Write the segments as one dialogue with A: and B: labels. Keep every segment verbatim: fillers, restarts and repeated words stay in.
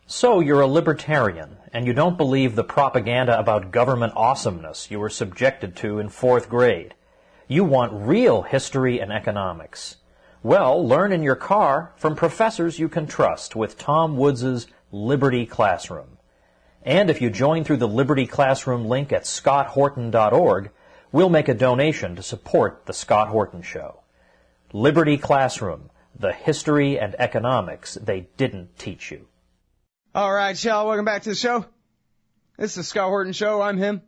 A: So you're a libertarian, and you don't believe the propaganda about government awesomeness you were subjected to in fourth grade. You want real history and economics. Well, learn in your car from professors you can trust with Tom Woods' Liberty Classroom. And if you join through the Liberty Classroom link at scott horton dot org, we'll make a donation to support The Scott Horton Show. Liberty Classroom, the history and economics they didn't teach you.
B: All right, y'all, welcome back to the show. This is the Scott Horton Show. I'm him.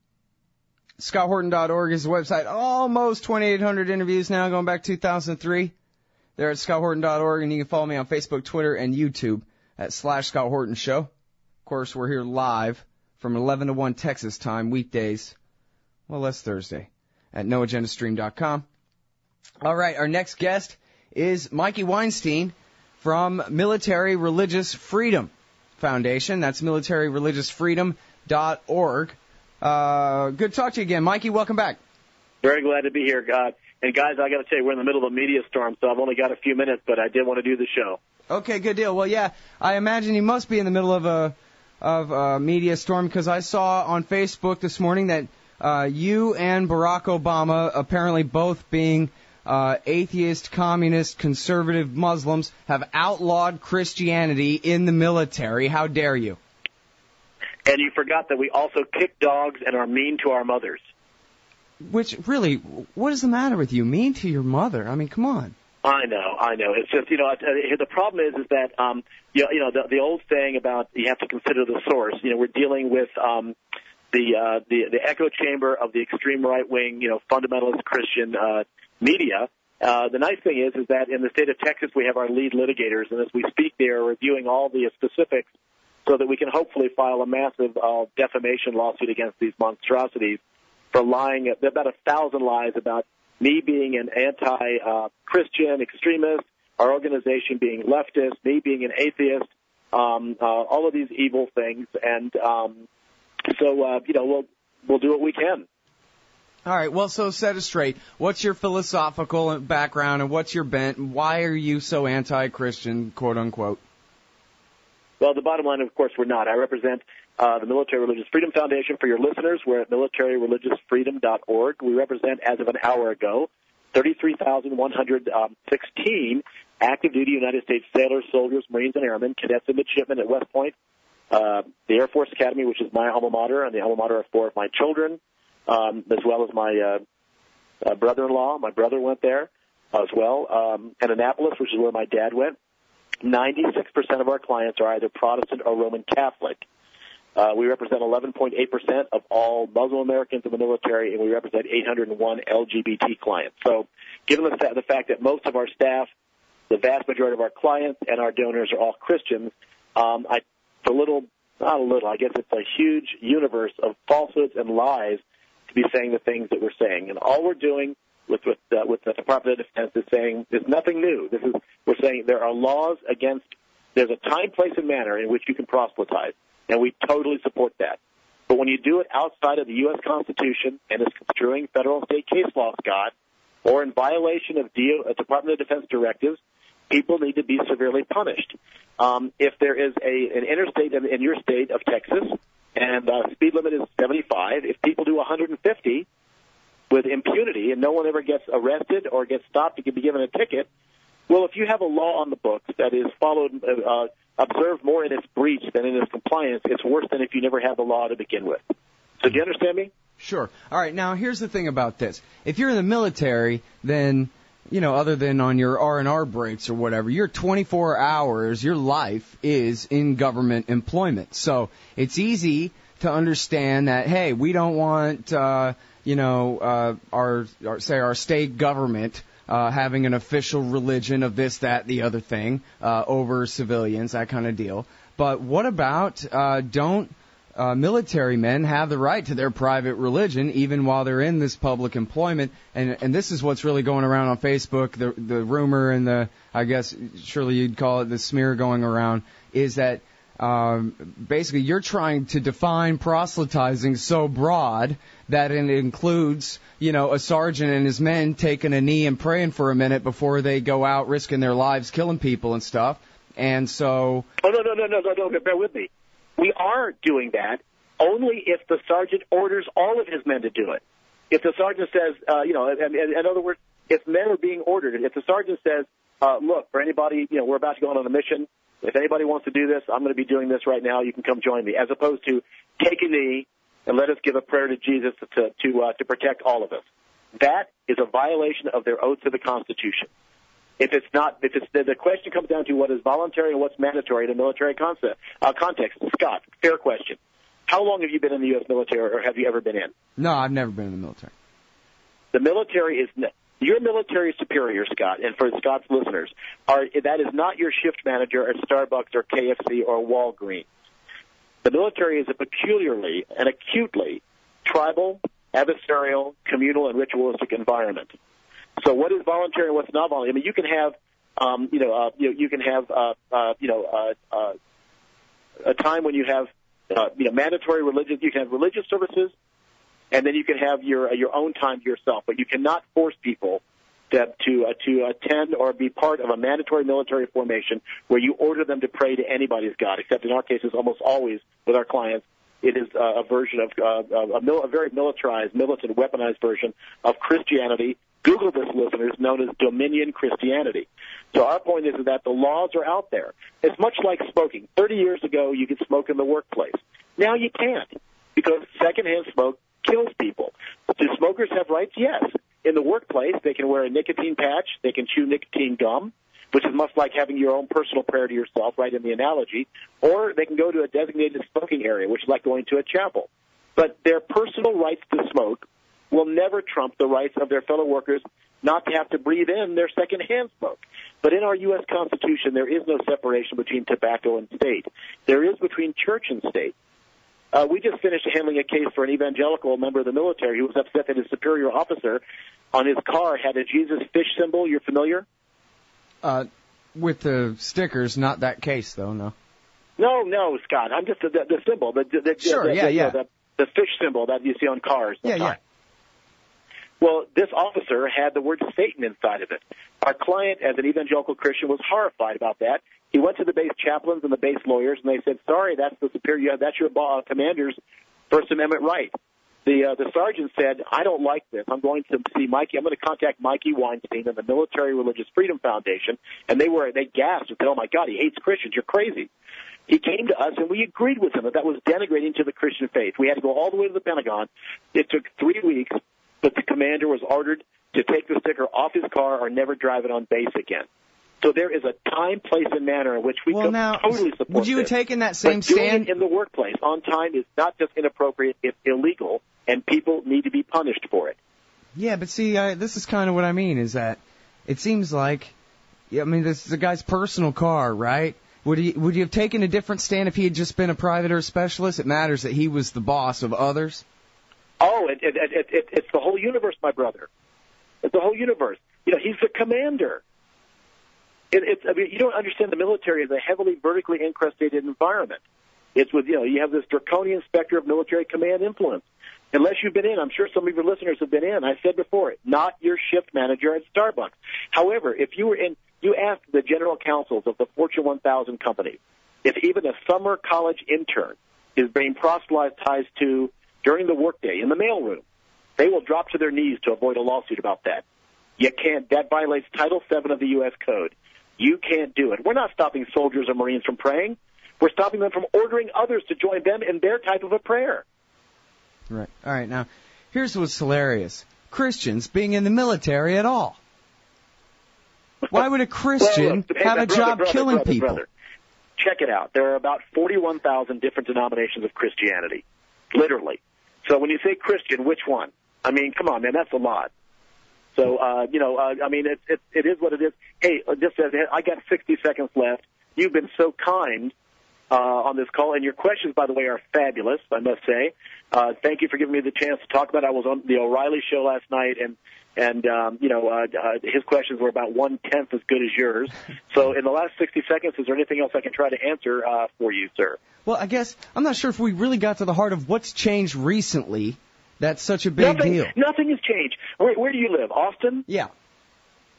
B: scott horton dot org is the website. Almost twenty-eight hundred interviews now, going back to two thousand three. They're at scott horton dot org, and you can follow me on Facebook, Twitter, and YouTube at slash Scott Horton Show. Of course, we're here live from eleven to one Texas time, weekdays. Well, that's Thursday, at no agenda stream dot com. All right, our next guest is Mikey Weinstein from Military Religious Freedom Foundation. That's military religious freedom dot org. Uh, good to talk to you again. Mikey, welcome back.
C: Very glad to be here, God. And guys, I got to tell you, we're in the middle of a media storm, so I've only got a few minutes, but I did want to do the show.
B: Okay, good deal. Well, yeah, I imagine you must be in the middle of a of a media storm, because I saw on Facebook this morning that uh, you and Barack Obama, apparently both being uh, atheist, communist, conservative Muslims, have outlawed Christianity in the military. How dare you?
C: And you forgot that we also kick dogs and are mean to our mothers.
B: Which, really, what is the matter with you? Mean to your mother? I mean, come on.
C: I know, I know. It's just, you know, the problem is, is that, um, you know, you know the, the old saying about you have to consider the source. You know, we're dealing with um, the, uh, the the echo chamber of the extreme right wing, you know, fundamentalist Christian uh, media. Uh, the nice thing is, is that in the state of Texas we have our lead litigators, and as we speak, they are reviewing all the specifics so that we can hopefully file a massive uh, defamation lawsuit against these monstrosities for lying. There are about a thousand lies about me being an anti-Christian extremist, our organization being leftist, me being an atheist, um, uh, all of these evil things. And um, so, uh, you know, we'll we'll do what we can.
B: All right. Well, so set it straight. What's your philosophical background, and what's your bent? Why are you so anti-Christian, quote unquote?
C: Well, the bottom line, of course, we're not. I represent uh, the Military Religious Freedom Foundation. For your listeners, we're at military religious freedom dot org. We represent, as of an hour ago, thirty-three thousand one hundred sixteen active-duty United States sailors, soldiers, Marines, and airmen, cadets and midshipmen at West Point, uh, the Air Force Academy, which is my alma mater, and the alma mater of four of my children, um, as well as my uh, uh, brother-in-law. My brother went there as well, um, and Annapolis, which is where my dad went. ninety-six percent of our clients are either Protestant or Roman Catholic. Uh, we represent eleven point eight percent of all Muslim Americans in the military, and we represent eight hundred one L G B T clients. So given the, fa- the fact that most of our staff, the vast majority of our clients and our donors are all Christians, um, I, it's a little, not a little, I guess it's a huge universe of falsehoods and lies to be saying the things that we're saying. And all we're doing with with, uh, with the Department of Defense is saying there's nothing new. This is we're saying there are laws against, there's a time, place, and manner in which you can proselytize, and we totally support that. But when you do it outside of the U S Constitution and is construing federal and state case law, Scott, or in violation of D O, uh, Department of Defense directives, people need to be severely punished. Um, if there is a an interstate in, in your state of Texas and uh, speed limit is seventy-five, if people do one hundred fifty with impunity and no one ever gets arrested or gets stopped to be given a ticket, well, if you have a law on the books that is followed, uh, observed more in its breach than in its compliance, it's worse than if you never had the law to begin with. So do you understand me?
B: Sure. All right. Now, here's the thing about this. If you're in the military, then, you know, other than on your R and R breaks or whatever, your twenty-four hours, your life is in government employment. So it's easy to understand that, hey, we don't want, uh, you know, uh, our, our, say, our state government uh, having an official religion of this, that, the other thing uh, over civilians, that kind of deal. But what about uh, don't uh, military men have the right to their private religion even while they're in this public employment? And and this is what's really going around on Facebook, the the rumor and the, I guess, surely you'd call it the smear going around, is that um, basically you're trying to define proselytizing so broad that it includes, you know, a sergeant and his men taking a knee and praying for a minute before they go out risking their lives, killing people and stuff. And so...
C: Oh, no, no, no, no, no, no, bear with me. We are doing that only if the sergeant orders all of his men to do it. If the sergeant says, uh, you know, in, in other words, if men are being ordered, if the sergeant says, uh, look, for anybody, you know, we're about to go on a mission. If anybody wants to do this, I'm going to be doing this right now. You can come join me, as opposed to take a knee and let us give a prayer to Jesus to to, uh, to protect all of us. That is a violation of their oath to the Constitution. If it's not, if it's the, the question comes down to what is voluntary and what's mandatory in a military concept, uh, context. Scott, fair question. How long have you been in the U S military, or have you ever been in?
B: No, I've never been in the military.
C: The military is your military superior, Scott, and for Scott's listeners, are that is not your shift manager at Starbucks or K F C or Walgreens. The military is a peculiarly and acutely tribal, adversarial, communal, and ritualistic environment. So, what is voluntary and what's not voluntary? I mean, you can have, um, you know, uh, you, you can have, uh, uh, you know, uh, uh, a time when you have, uh, you know, mandatory religious. You can have religious services, and then you can have your uh, your own time to yourself. But you cannot force people to to, uh, to attend or be part of a mandatory military formation where you order them to pray to anybody's God. Except in our cases, almost always with our clients, it is uh, a version of uh, a, mil- a very militarized, militant, weaponized version of Christianity. Google this, listeners, known as Dominion Christianity. So our point is that the laws are out there. It's much like smoking. Thirty years ago, you could smoke in the workplace. Now you can't, because secondhand smoke kills people. Do smokers have rights? Yes. In the workplace, they can wear a nicotine patch. They can chew nicotine gum, which is much like having your own personal prayer to yourself, right in the analogy. Or they can go to a designated smoking area, which is like going to a chapel. But their personal rights to smoke will never trump the rights of their fellow workers not to have to breathe in their secondhand smoke. But in our U S Constitution, there is no separation between tobacco and state. There is between church and state. Uh, we just finished handling a case for an evangelical member of the military who was upset that his superior officer on his car had a Jesus fish symbol. You're familiar?
B: Uh, with the stickers, not that case, though, no.
C: No, no, Scott. I'm just the, the, the symbol. The, the,
B: sure,
C: the,
B: yeah,
C: the,
B: yeah.
C: The, the fish symbol that you see on cars.
B: Yeah, yeah.
C: Well, this officer had the word Satan inside of it. Our client, as an evangelical Christian, was horrified about that. He went to the base chaplains and the base lawyers, and they said, sorry, that's the superior, that's your uh, commander's First Amendment right. The uh, the sergeant said, I don't like this. I'm going to see Mikey. I'm going to contact Mikey Weinstein and the Military Religious Freedom Foundation. And they were they gasped and said, oh, my God, he hates Christians. You're crazy. He came to us, and we agreed with him that that was denigrating to the Christian faith. We had to go all the way to the Pentagon. It took three weeks, but the commander was ordered to take the sticker off his car or never drive it on base again. So there is a time, place, and manner in which we
B: well,
C: could
B: now,
C: totally support
B: would you
C: this.
B: have taken that same
C: but doing
B: stand
C: it in the workplace on time is not just inappropriate; it's illegal, and people need to be punished for it.
B: Yeah, but see, uh, this is kind of what I mean. Is that it seems like, I mean, this is a guy's personal car, right? Would he would you have taken a different stand if he had just been a private or a specialist? It matters that he was the boss of others.
C: Oh, it, it, it, it, it's the whole universe, my brother. It's the whole universe. You know, he's the commander. It, it's, I mean, you don't understand the military is a heavily vertically encrustated environment. It's with, you know, you have this draconian specter of military command influence. Unless you've been in, I'm sure some of your listeners have been in. I said before it, not your shift manager at Starbucks. However, if you were in, you asked the general counsels of the Fortune one thousand companies if even a summer college intern is being proselytized to during the workday in the mailroom, they will drop to their knees to avoid a lawsuit about that. You can't. That violates Title seven of the U S Code. You can't do it. We're not stopping soldiers or Marines from praying. We're stopping them from ordering others to join them in their type of a prayer.
B: Right. All right. Now, here's what's hilarious. Christians being in the military at all. Why would a Christian
C: well, look, hey,
B: have a
C: brother,
B: job
C: brother,
B: killing
C: brother,
B: people?
C: Brother. Check it out. There are about forty-one thousand different denominations of Christianity, literally. So when you say Christian, which one? I mean, come on, man, that's a lot. So, uh, you know, uh, I mean, it, it, it is what it is. Hey, just uh, I got sixty seconds left. You've been so kind uh, on this call, and your questions, by the way, are fabulous, I must say. Uh, thank you for giving me the chance to talk about it. I was on the O'Reilly show last night, and, and um, you know, uh, uh, his questions were about one-tenth as good as yours. So in the last sixty seconds, is there anything else I can try to answer uh, for you, sir?
B: Well, I guess I'm not sure if we really got to the heart of what's changed recently. That's such a big
C: nothing,
B: deal.
C: Nothing has changed. Where, where do you live? Austin?
B: Yeah.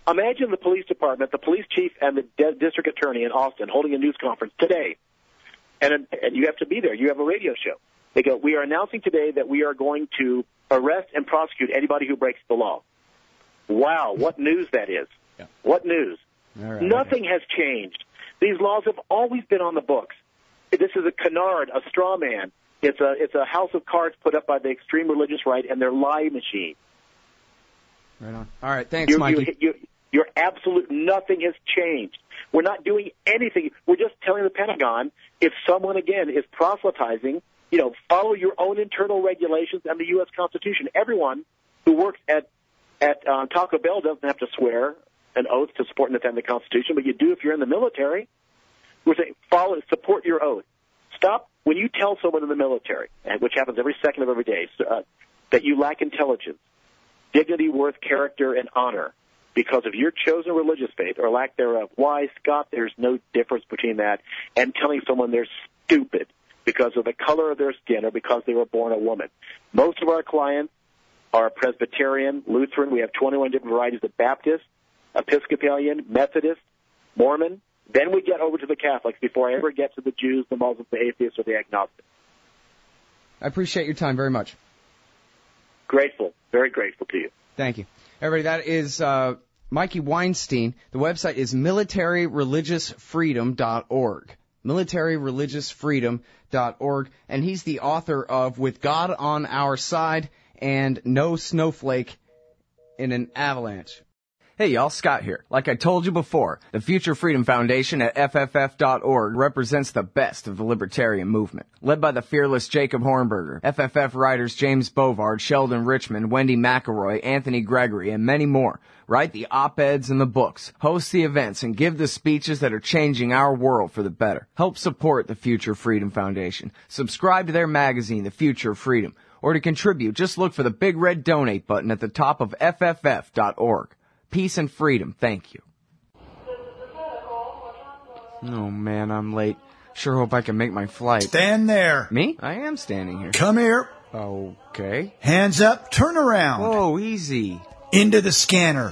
C: Imagine the police department, the police chief, and the de- district attorney in Austin holding a news conference today, and, and you have to be there. You have a radio show. They go, we are announcing today that we are going to arrest and prosecute anybody who breaks the law. Wow, what news that is. Yeah. What news? All right. Nothing has changed. These laws have always been on the books. This is a canard, a straw man. It's a, it's a house of cards put up by the extreme religious right and their lie machine.
B: Right on. All right, thanks,
C: you're,
B: Mikey.
C: You're, you're absolute, nothing has changed. We're not doing anything. We're just telling the Pentagon if someone, again, is proselytizing, you know, follow your own internal regulations and the U S Constitution. Everyone who works at at uh, Taco Bell doesn't have to swear an oath to support and defend the Constitution, but you do if you're in the military. We're saying follow, support your oath. Stop when you tell someone in the military, and which happens every second of every day, uh, that you lack intelligence, dignity, worth, character, and honor because of your chosen religious faith or lack thereof. Why, Scott, there's no difference between that and telling someone they're stupid because of the color of their skin or because they were born a woman. Most of our clients are Presbyterian, Lutheran. We have twenty-one different varieties of Baptist, Episcopalian, Methodist, Mormon. Then we get over to the Catholics before I ever get to the Jews, the Muslims, the atheists, or the agnostics.
B: I appreciate your time very much.
C: Grateful. Very grateful to you.
B: Thank you. Everybody, that is uh, Mikey Weinstein. The website is military religious freedom dot org. military religious freedom dot org. And he's the author of With God on Our Side and No Snowflake in an Avalanche.
D: Hey y'all, Scott here. Like I told you before, the Future Freedom Foundation at F F F dot org represents the best of the libertarian movement. Led by the fearless Jacob Hornberger, F F F writers James Bovard, Sheldon Richman, Wendy McElroy, Anthony Gregory, and many more write the op-eds and the books, host the events, and give the speeches that are changing our world for the better. Help support the Future Freedom Foundation. Subscribe to their magazine, The Future of Freedom. Or to contribute, just look for the big red donate button at the top of F F F dot org. Peace and freedom. Thank you. Oh, man, I'm late. Sure hope I can make my flight.
E: Stand there.
D: Me? I am standing here.
E: Come here.
D: Okay.
E: Hands up. Turn around.
D: Whoa, easy.
E: Into the scanner.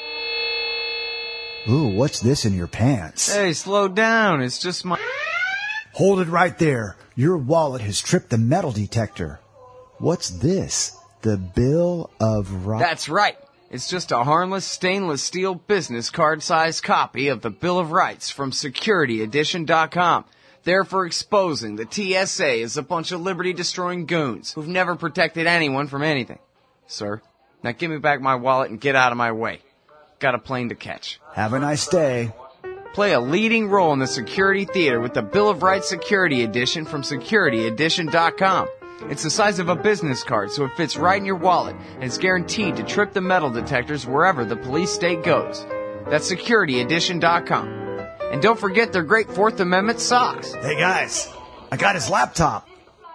E: Ooh, what's this in your pants?
D: Hey, slow down. It's just my...
E: Hold it right there. Your wallet has tripped the metal detector. What's this? The Bill of Rights?
D: That's right. It's just a harmless stainless steel business card-sized copy of the Bill of Rights from security edition dot com. There for exposing the T S A as a bunch of liberty-destroying goons who've never protected anyone from anything. Sir, now give me back my wallet and get out of my way. Got a plane to catch.
E: Have a nice day.
D: Play a leading role in the security theater with the Bill of Rights Security Edition from security edition dot com. It's the size of a business card, so it fits right in your wallet, and it's guaranteed to trip the metal detectors wherever the police state goes. That's security edition dot com. And don't forget their great Fourth Amendment socks.
E: Hey guys, I got his laptop.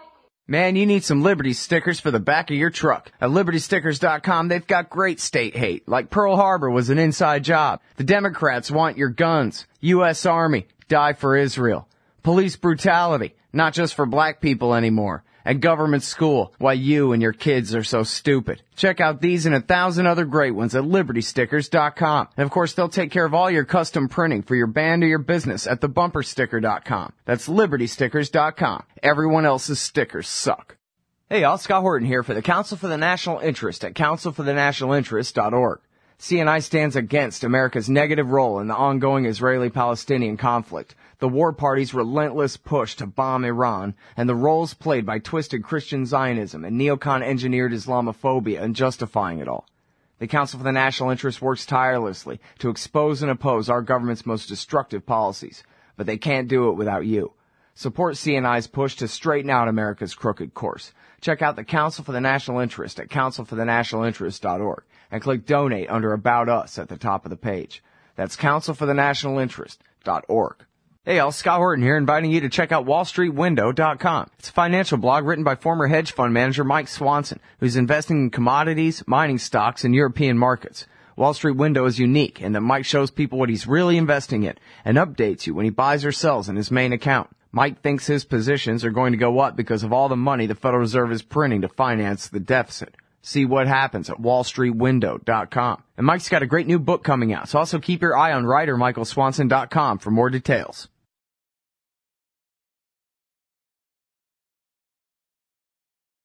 D: Man, you need some Liberty stickers for the back of your truck. At liberty stickers dot com, they've got great state hate, like Pearl Harbor was an inside job. The Democrats want your guns. U S Army, die for Israel. Police brutality, not just for black people anymore. And government school, why you and your kids are so stupid. Check out these and a thousand other great ones at liberty stickers dot com. And of course, they'll take care of all your custom printing for your band or your business at the bumper sticker dot com. That's liberty stickers dot com. Everyone else's stickers suck. Hey y'all, Scott Horton here for the Council for the National Interest at council for the national interest dot org. C N I stands against America's negative role in the ongoing Israeli-Palestinian conflict, the war party's relentless push to bomb Iran, and the roles played by twisted Christian Zionism and neocon-engineered Islamophobia in justifying it all. The Council for the National Interest works tirelessly to expose and oppose our government's most destructive policies, but they can't do it without you. Support C N I's push to straighten out America's crooked course. Check out the Council for the National Interest at council for the national interest dot org and click Donate under About Us at the top of the page. That's council for the national interest dot org. Hey, all, Scott Horton here, inviting you to check out wall street window dot com. It's a financial blog written by former hedge fund manager Mike Swanson, who's investing in commodities, mining stocks, and European markets. Wall Street Window is unique in that Mike shows people what he's really investing in and updates you when he buys or sells in his main account. Mike thinks his positions are going to go up because of all the money the Federal Reserve is printing to finance the deficit. See what happens at wall street window dot com. And Mike's got a great new book coming out, so also keep your eye on writer michael swanson dot com for more details.